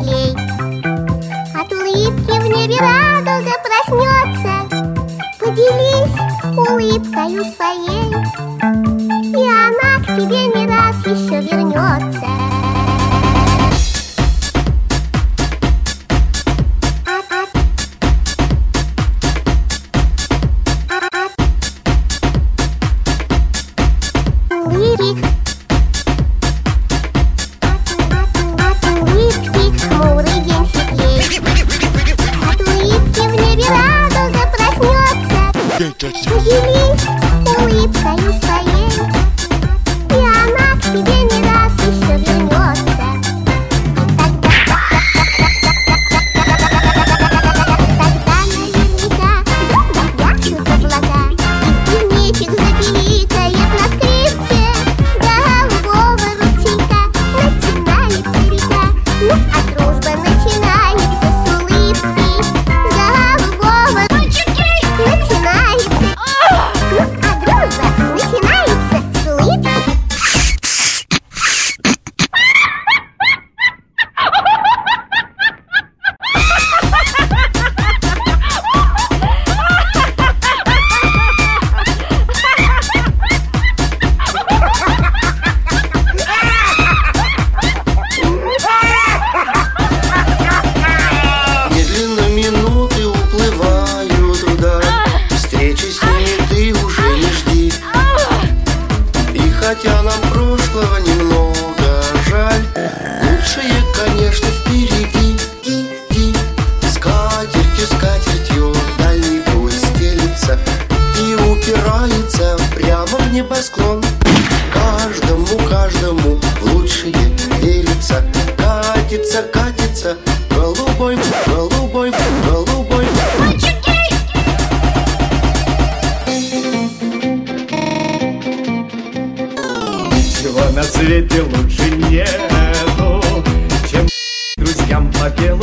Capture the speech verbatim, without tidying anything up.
светлей. От улыбки в небе радуга проснется. Поделись улыбкою своей, и она к тебе не раз еще вернется. Поделись улыбкою своей, и она к тебе не раз еще вернется. Тогда наверняка запрячут облака, и птичек запиликает на скрипке. Голубого ручейка начинается река, ну а дружба начинается с улыбки. Голубого ручейка начинается. Ну, а дружба начинается с улыбки. Медленно минуты уплывают вдаль, встречи с ними ты уже не жди. И хотя нам прошлого немного жаль, лучшее, конечно, впереди. И, и, скатертью, скатертью дальний путь стелится и упирается прямо в небосклон. Каждому, каждому в лучшее верится. Катится, катится голубой, голубой, голубой. Ничего на свете лучше нету, чем друзьям по белу